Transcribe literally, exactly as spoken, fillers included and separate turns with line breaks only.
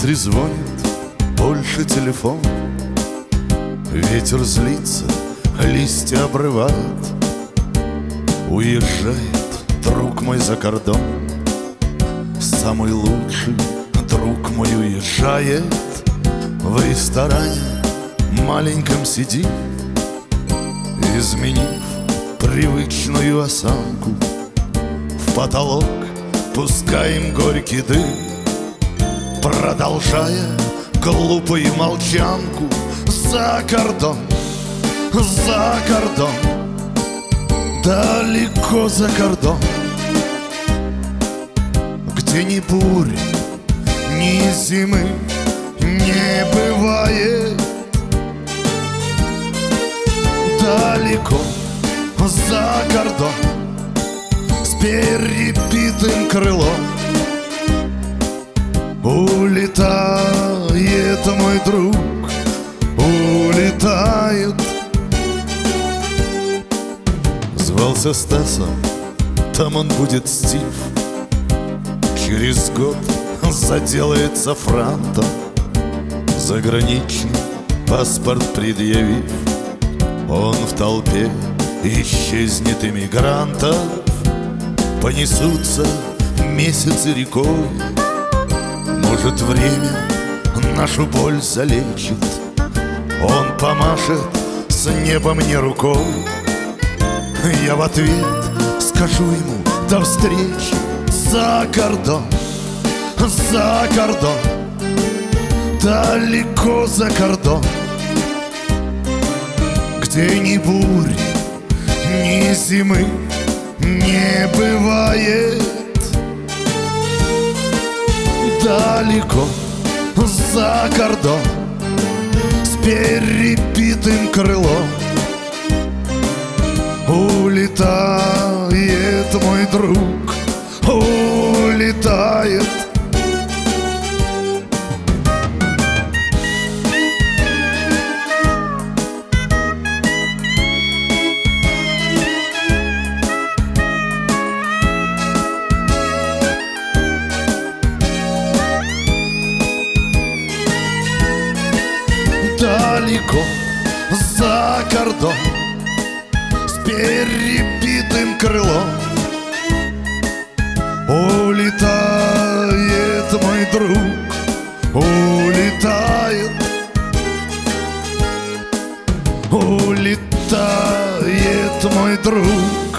трезвонит больше телефон. Ветер злится, листья обрывает. Уезжает друг мой за кордон. Самый лучший друг мой уезжает. В ресторане маленьком сидим, изменив привычную осанку. В потолок пускаем горький дым, продолжая глупую молчанку. За кордон, за кордон, далеко за кордон, где ни бури, ни зимы не бывает. Далеко за кордон, с перебитым крылом, улетает мой друг, улетает. Звался Стасом, там он будет Стив. Через год заделается франтом, заграничный паспорт предъявив. Он в толпе исчезнет иммигрантов. Понесутся месяцы рекой. Может, время нашу боль залечит. Он помашет с неба мне рукой. Я в ответ скажу ему: до встречи. За кордон, за кордон, далеко за кордон, где ни бури, ни зимы не бывает. Далеко за кордон, с перебитым крылом, улетает мой друг, улетает. Далеко за кордон, с перебитым крылом, улетает мой друг, улетает. Улетает мой друг,